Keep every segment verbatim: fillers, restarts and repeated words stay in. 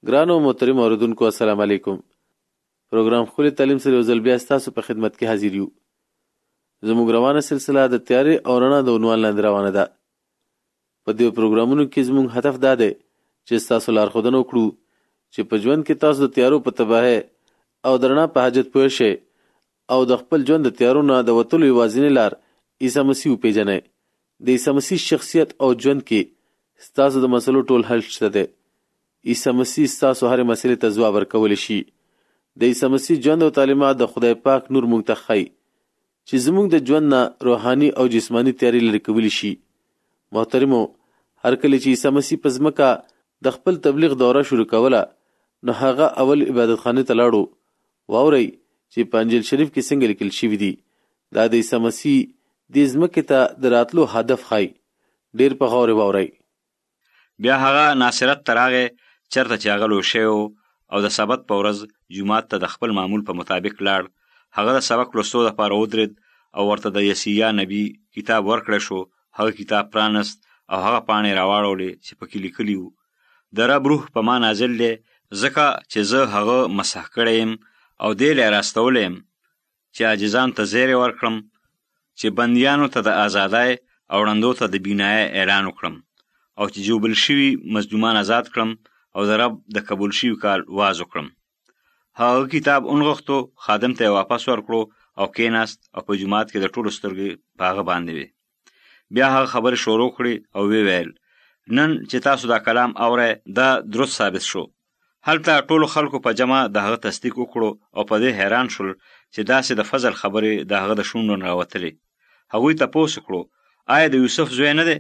ګرانو محترم اوریدونکو السلام علیکم. پروګرام خولي تعلیم سره یو ځل بیا ستاسو په خدمت کې حاضر یو. زموږ روانه سلسله د تیاری او رڼا د عنوان لاندې روانه ده. په دې پروګرامونو کې زموږ هدف دا دی چې تاسو لارښودنه وکړو چې په ژوند کې تاسو د تیارو په تباهۍ او د رڼا په حاجت پوه شئ او د خپل ژوند د تیارو نه د وتلو یوازینۍ لار عیسی مسیح وپېژنئ. د عیسی مسیح شخصیت او ژوند کې ستاسو د مسلو ټول حل شته دی. عیسی مسیح ستاسو هرې مسلې ته ځواب ورکولی شي. د عیسی مسیح ژوند او تعلیمات د خدای پاک نور موږ ته ښایي چې زموږ د ژوند نه روحاني او جسماني تیاري لرې کولی شي. محترمو، هر کله چې عیسی مسیح په ځمکه د خپل تبلیغ دوره شروع کوله نو هغه اول عبادت خانې ته لاړو. واورئ چې په انجیل شریف کې څنګه لیکل شوي دي. دا د عیسی مسیح دې ځمکې ته د راتلو هدف ښایي. ډېر په غور واورئ. بیا هغه ناصرت ته راغی چېرته چې هغه لوی شوی او د سبت په ورځ جومات ته د خپل معمول په مطابق لاړ. هغه د سبق لوستو دپاره ودرېد او ورته د یسیا نبي کتاب ورکړی شو. هغه کتاب پرانست او هغه پاڼې راواړولې چې پکې لیکلي وو: د رب روح په ما نازل دی، ځکه چې زه هغه مسح کړی یم او دې لی راستولی یم چې عاجزانو ته زیری ورکړم، چې بندیانو ته د ازادۍ او ړندو ته د بینایۍ اعلان وکړم، او چې جوبل شوي مظلومان آزاد کړم او د رب د قبول شوي کال واز وکړم. هغه کتاب اونغښتو، خادم ته یې واپس ورکړو او کېناست او په جومات کې د ټولو سترګې په هغه باندې وې. بیا هغه خبرې شروع کړې او ویې ویل: نن چې تاسو دا کلام اورئ دا درست ثابت شو. هلته ټولو خلکو په جمع د هغه تصدیق وکړو او په دې حیران شول چې داسې د فضل خبرې د هغه د شونډو نه راوتلې. هغوی تپوس وکړو: آیا د یوسف زوی نه دی؟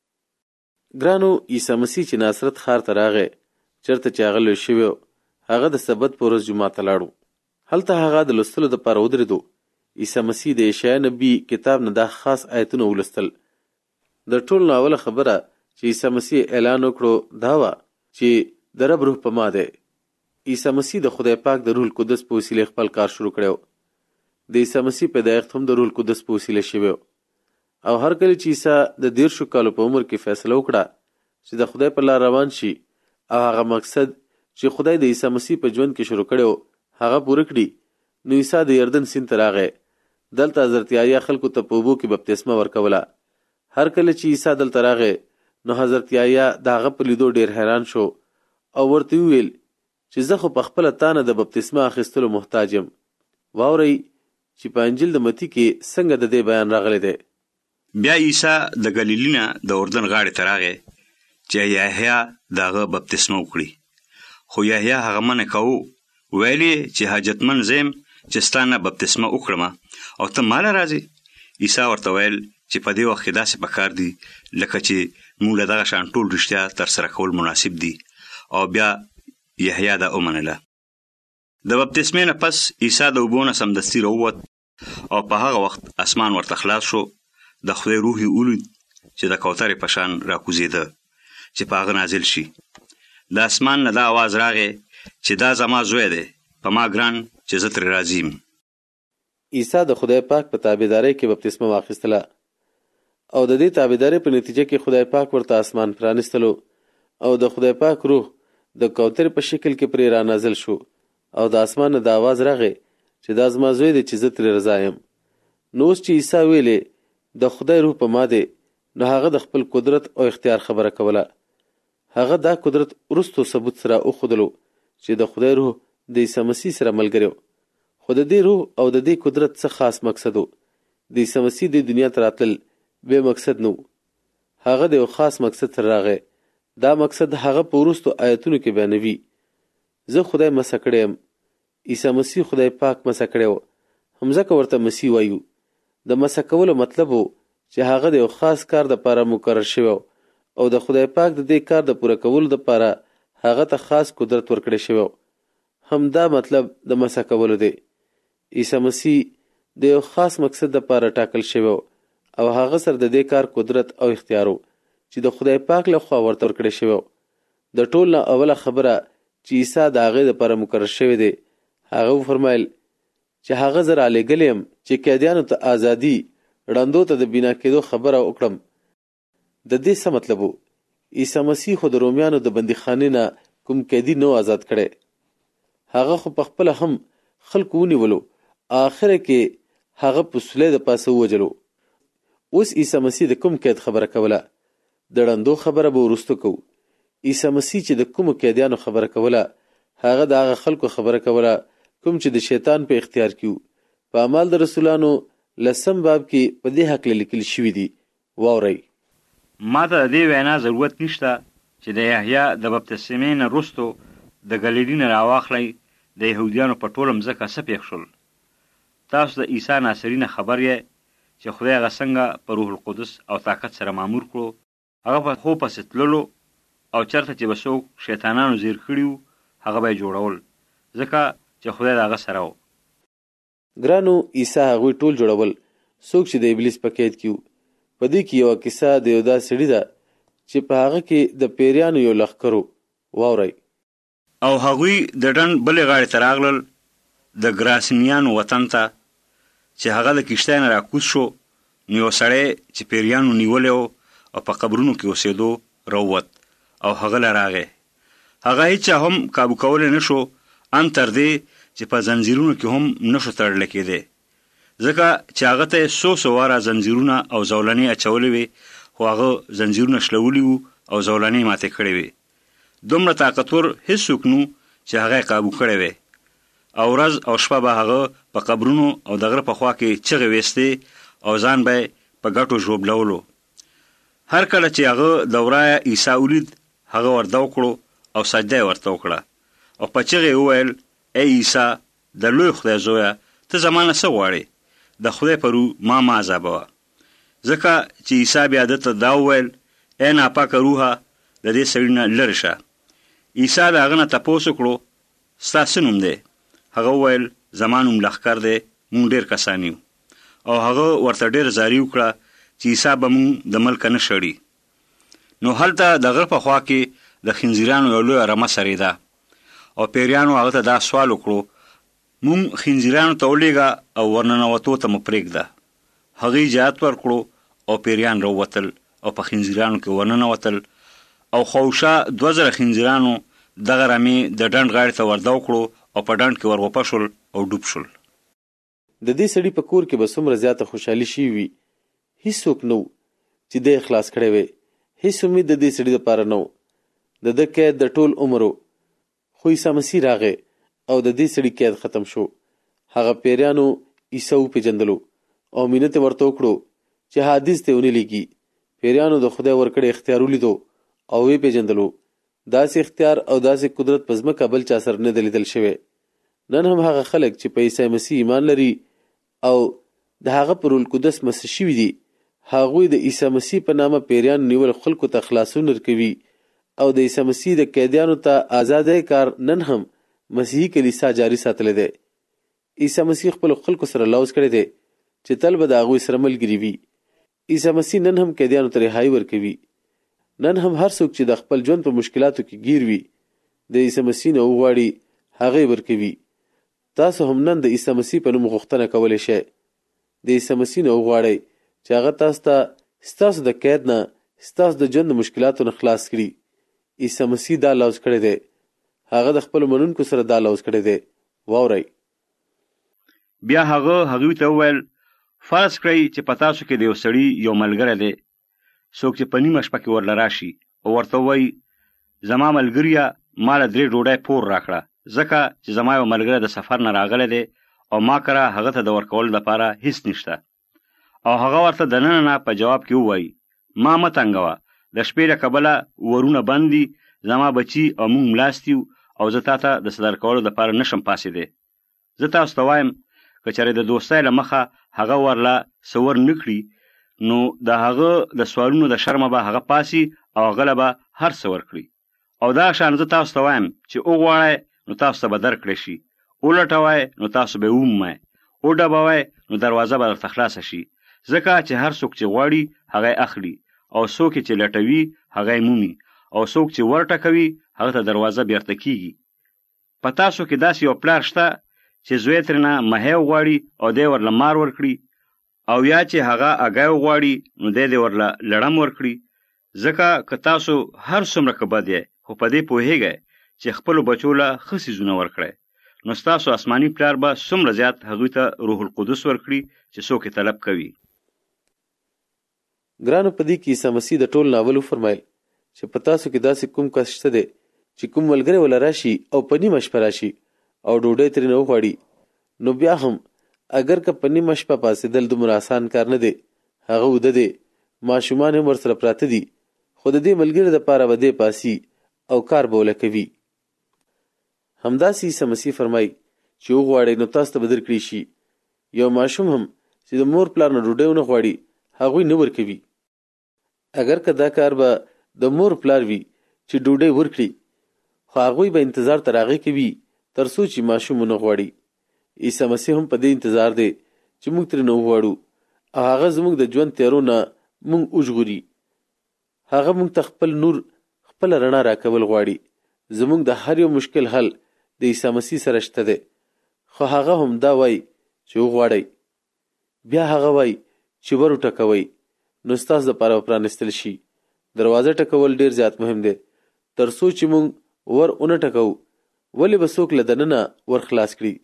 ګرانو، عیسی مسیح چې ناصرت ښار ته راغی، چېرته چې هغه لوی شوی و، هغه د سبت په ورځ جومات ته لاړو. هلته هغه د لوستلو دپاره ودرېدو. عیسی مسیح د یشعیا نبي کتاب نه دا خاص آیتونه ولوستل. د ټولو نه اوله خبره چې عیسی مسیح اعلان وکړو دا وه چې د رب روح په ما دی. عیسی مسیح د خدای پاک د روح القدس په وسیلې خپل کار شروع کړی و. د عیسی مسیح پیدایښت هم د روح القدس په وسیله شوی و. او هر کله چې عیسی د دیرشو کالو په عمر کې فیصله وکړه چې د خدای په لار روان شي او هغه مقصد چې خدای د عیسی مسیح په ژوند کې شروع کړی و هغه پوره کړي، نو عیسی د یردن سیند ته راغی. دلته حضرت یحیی خلکو ته په اوبو کې بپتسمه ورکوله. هر کله چې عیسی دلته راغی نو حضرت یحیی د هغه په لیدو ډېر حیران شو او ورته وویل چې زه خو په خپله تا نه د بپتسمه اخیستلو محتاج یم. واورئ چې په انجیل د متی کې څنګه د دې بیان راغلی دی. بیا عیسی د ګلیلي نه د اردن غاړې ته راغی چې یحیی د هغه بپتسمه وکړي. خو یحیی هغه منع کوو، ویل یې چې حاجتمند زه یم چې ستا نه بپتسمه وکړم او ته ما له راځې. عیسی ورته ویل چې په دې وخت کې داسې پکار دي لکه چې موږ له دغه شان ټول رښتیا ترسره کول مناسب دي. او بیا یحیی دا ومنله. د بپتسمې نه پس عیسی د اوبو نه سمدستي راووت او په هغه وخت اسمان ورته خلاص شو. د خدای روح یې ولید چې د کوترې په شان راکوزېده چې په هغه نازل شي. د اسمان نه دا آواز راغی چې دا زما زوی دی، په ما ګران چې زه ترې راضي یم. عیسی د خدای پاک په تابعدارۍ کې بپتسمه واخیستله او د دې تابعدارۍ په نتیجه کې خدای پاک ورته اسمان پرانستلو او د خدای پاک روح د کوترې په شکل کې پرې را نازل شو او د اسمان نه دا آواز راغی چې دا زما زوی دی چې زه ترې رضا یم. نو اوس چې عیسی ویلې د خدای روح په ما دی، نو هغه د خپل قدرت او اختیار خبره کوله. هغه دا قدرت وروستو ثبوت سره وښودلو چې د خدای روح د عیسی مسیح سره ملګری و. خو د دې روح او د دې قدرت څه خاص مقصد و. د عیسی مسیح د دنیا ته راتلل بې مقصد نه و. هغه د یو خاص مقصد سره راغی. دا مقصد هغه په وروستو آیتونو کې بیانوي. زه خدای مسح کړی یم. عیسی مسیح خدای پاک مسح کړی و، همځکه ورته مسیح وایو. د مسح کولو مطلب و چې هغه د یو خاص کار دپاره مقرر شوی او د خدای پاک د دې کار د پوره کولو دپاره هغه ته خاص قدرت ورکړی شوی. همدا مطلب د مسح کولو دی. عیسی مسیح د یو خاص مقصد دپاره ټاکل شوی او هغه سره د دې کار قدرت او اختیار و چې د خدای پاک لخوا ورته ورکړی شوی. د ټول نه اوله خبره چې عیسی د هغې دپاره مقرر شوی دی، هغه وفرمایل چې هغه زه رالیږلی یم چې قیدیانو ته ازادي، ړندو ته د بینا کېدو خبره وکړم. د دې څه مطلب و؟ عیسی مسیح خو د رومیانو د بندیخانې نه کوم قیدي نو آزاد کړي. هغه خو په خپل هم خلکو ونیولو، آخره کې هغه په سولې د پاسه ووجلو. اوس عیسی مسیح د کوم قید خبره کوله؟ د ړندو خبره به وروسته کوو. عیسی مسیح چې د کومو قیدیانو خبره کوله، هغه د هغه خلکو خبره کوله کوم چې د شیطان په اختیار کې وو. په اعمال د رسولانو لسم باب کې په دې هکله لیکل شوي دي. واورئ. ما ته د دې وینا ضرورت نشته چې د یحیی د بپتسمې نه وروستو د ګلیلي نه راواخلی د یهودیانو په ټوله مځکه څه پېښ شول. تاسو د عیسی ناصري نه خبر یې چې خدای هغه څنګه په روح القدس او طاقت سره مامور کړو. هغه په خوب پسې تللو او چېرته چې به څوک شیطانانو زیر کړي وو، هغه به یې جوړول، ځکه چې خدای د هغه سره و. ګرانو، عیسی هغوی ټول جوړول څوک چې د ابلیس په قید کې وو. په دې کې یوه کیسه د یو داسې سړي ده چې په هغه کې د پیریانو یو لښکر و. واورئ. او هغوی د ډنډ بلې غاړې ته راغلل، د ګراسنیانو وطن ته، چې هغه د کښتۍ نه راکوز شو. نو یو سړی چې پیریانو نیولی و او په قبرونو کې اوسېدو راووت او هغه له راغی. هغه هیچا هم کابو کولی نه شو، ان تر دې چې په زنځیرونو کې هم نه شو تړلی کېدی، ځکه چې هغه ته یې څو څو واره زنځیرونه او زولنې اچولې وې، خو هغه زنځیرونه شلولي وو او زولنې ماتې کړې وې. دومره طاقتور هېڅوک نو چې هغه یې قابو کړی وی. او ورځ او شپه به هغه په قبرونو او د غره په خوا کې چغې ویستې او ځان به یې په ګټو ژوبلولو. هر کله چې هغه د ورایه عیسی ولید، هغه ورده وکړو او سجده یې ورته وکړه او په چغې یې وویل: ای عیسی، د لوی خدای زویه، ته زما نه څه غواړې؟ د خدای په روح ما مه عذابوه. ځکه چې عیسی بیا ده ته دا وویل: ای ناپاکه روحه، د دې سړي نه لرې شه. عیسی د هغه نه تپوس وکړو: ستا څه نوم دی؟ هغه وویل: زما نوم لښکر دی، مونږ ډېر کسان یو. او هغه ورته ډېر زاري وکړه چې عیسی به مونږ د ملکه نه شړي. نو هلته د غره په خوا کې د خنزیرانو یو لویه رمه سرېده او پیریانو هغه ته دا سوال وکړو: مونږ خنزیرانو ته ولېږه او ورننوتو ته مو پرېږده. هغې اجازت ورکړو او پیریان راووتل او په خنزیرانو کې ورننوتل او خواوشا دوه زره خنزیرانو دغه رمې د ډنډ غاړې ته ورده وکړو او په ډنډ کې ورغوپه شول او ډوب شول. د دې سړي په کور کې به څومره زیاته خوشحالي شوي وي. هیڅوک نه و چې دی یې خلاص کړی وی. هیڅ امید د دې سړي دپاره نه و. د ده قید د ټول عمر و. خو عیسی مسیح راغی او د دې سړي قید ختم شو. هغه پیریانو عیسی وپېژندلو او مینت یې ورته وکړو چې حادث ته ونه لېږي. پیریانو د خدای ورکړی اختیار ولیدو او وپېژندلو. داسې اختیار او داسې قدرت په ځمکه بل چا سره نه دی لیدل شوی. نن هم هغه خلک چې په عیسی مسیح ایمان لري او د هغه په روح القدس مسیح شوي دي، هغوی د عیسی مسیح په نامه پیریان نیول خلکو ته خلاصون ورکوي او د عیسی مسیح د قیدیانو ته آزادۍ کار نن هم مسیحي کلیسا جاري ساتلی دی. عیسی مسیح خپل خلکو سره لوز کړی دی چې تل به د هغوی سره ملګري وي. عیسی مسیح نن هم قیدیانو ته رهایي ورکوي. نن هم هر څوک چې د خپل ژوند په مشکلاتو کې ګیر وي، د عیسی مسیح نه وغواړي، هغه یې ورکوي. تاسو هم نن د عیسی مسیح په نوم غوښتنه کولی شئ. د عیسی مسیح نه وغواړئ چې هغه تاسو ته ستاسو د قید نه، ستاسو د ژوند د مشکلاتو نه خلاص کړي. عیسی مسیح دا لوز کړی دی. هغه د خپلو منونکو سره دا لوز کړی دی. واورئ. بیا هغه هغوی ته وویل: فرض کړئ چې په تاسو کې د یو سړي یو ملګری دی، څوک چې په نیمه شپه کې ورله راشي او ورته ووایي: زما ملګریه، ما له درې ډوډۍ پور راکړه، ځکه چې زما یو ملګری د سفر نه راغلی دی او ما کره هغه ته د ورکولو لپاره هیڅ نشته. او هغه ورته د ننه نه په جواب کې ووایي: ما مه تنګوه، د شپې له کبله ورونه بند دي، زما بچي او موږ ملاست یو او زه تا ته د صدر کولو لپاره نشم پاسېدی. زه تاسو ته وایم که چېرې د دوستۍ له مخه هغه ورله څه ور نه کړي، نو د هغه د سوالونو د شرمه به هغه پاسي او هغه له به هر څه ورکړي. او دا شان زه تاسو ته وایم چې وغواړئ نو تاسو ته به درکړی شي، ولټوئ نو تاسو به ومومئ، وډبوئ نو دروازه به درته خلاصه شي. ځکه چې هر څوک چې غواړي هغه یې اخلي، او څوک چې لټوي هغه یې مومي، او څوک چې ورټکوي هغه ته دروازه بیرته کیږي. په تاسو کې داسې یو پلار شته چې زوی ترېنه مهی وغواړي او دی ورله مار ورکړي، او یا چې هغه اګی وغواړي نو دی دې ورله لړم ورکړي. ځکه که تاسو هر څومره که بد یې، خو په دې پوهیږئ چې خپلو بچو له ښه څیزونه ورکړئ، نو ستاسو آسماني پلار به څومره زیات هغوی ته روح القدس ورکړي چې څوک یې طلب کوي. ګرانو، په دې کې عیسی مسیح د ټول ناول وفرمایل چې په تاسو کې داسې کوم کس شته دی چې کوم ملګری وله راشي او په نیمه شپه راشي او ډوډۍ ترېنه وغواړي، نو بیا هم اگر که په نیمه شپه پاڅېدل دومره اسان کار نه دی، هغه اوده دی، ماشومان هم ورسره پراته دي، خو د دې ملګري دپاره به دی پاسي او کار به وله کوي. همداسې عیسی مسیح فرمایي چې وغواړئ نو تاسو ته به درکړي شي. یو ماشوم هم چې د مور پلار نه ډوډۍ ونه غواړي، هغوی نه ورکوي. اگر که دا کار به د مور پلار وي چې ډوډۍ ورکړي، خو هغوی به انتظار تر هغې کوي تر څو چې ماشوم ونه غواړي. عیسی مسیح هم په دې انتظار دی چې موږ ترېنه وغواړو او هغه زموږ د ژوند تیارو نه موږ وژغوري. هغه موږ ته خپل نور، خپله رڼا راکول غواړي. زموږ د هر یو مشکل حل د عیسی مسیح سره شته دی، خو هغه هم دا وایي چې وغواړئ. بیا هغه وایي چې ور وټکوئ نو ستاسو دپاره به پرانستل شي. دروازه ټکول ډېر زیات مهم دی تر څو چې موږ ور ونه ټکوو، ولې به څوک له دننه ور خلاص کړي.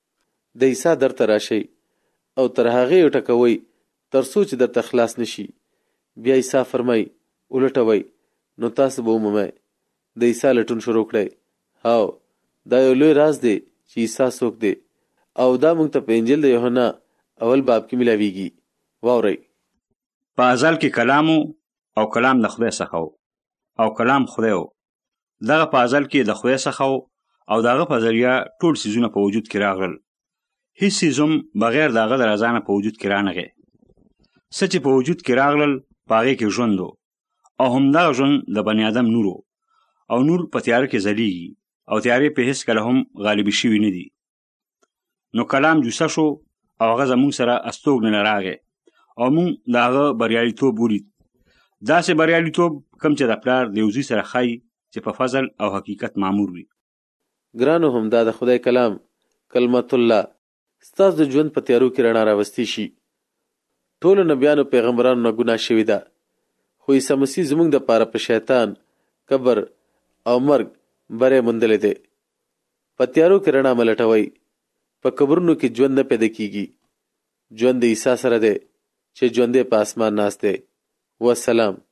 د عیسی در ته راشئ او تر هغې وټکوئ تر څو چې درته خلاص نشي. بیا عیسی فرمایي ولټوئ نو تاسو به ومومئ. د عیسی لټون شروع کړئ. هاو، دا یو لوی راز دی چې عیسی څوک دی، او دا موږ ته په انجیل د یوحنا اول باب کې ملاویږي. واورئ. په ازل کې کلام او کلام د خدای څخه و او کلام خدای و. دغه په ازل کې د خدای څخه و او دغه په ذریعه ټول څیزونه په وجود کې راغلل. هیڅ څیز هم بغیر د هغه د رضا نه په وجود کې رانغی. څه چې په وجود کې راغلل په هغې کې ژوند و، او همدغه ژوند د بني آدم نور و، او نور په تیاره کې ځلیږي او تیارې په هیڅ کله هم غالبې شوي نه دي. نو کلام جوسه شو او هغه زموږ سره استوګنه راغی او موږ د هغه بریالیتوب ولید. داسې بریالیتوب کوم چې د پلار د یو زوی سره ښایي چې په فضل او حقیقت مامور وي. ګرانو، هم دا د خدای کلام کلمت الله ستاسو د ژوند په تیارو کې رڼا راوستی شي. ټولو نبیانو پیغمبرانو نه ګناه شوې ده، خو عیسی مسیح زموږ دپاره په شیطان، قبر او مرګ بری موندلی دی. په تیارو کې رڼا مه لټوئ. په قبرونو کې ژوند نه پیدا کیږي. ژوند د عیسی سره دی چې ژوندی په اسمان ناست دی. والسلام.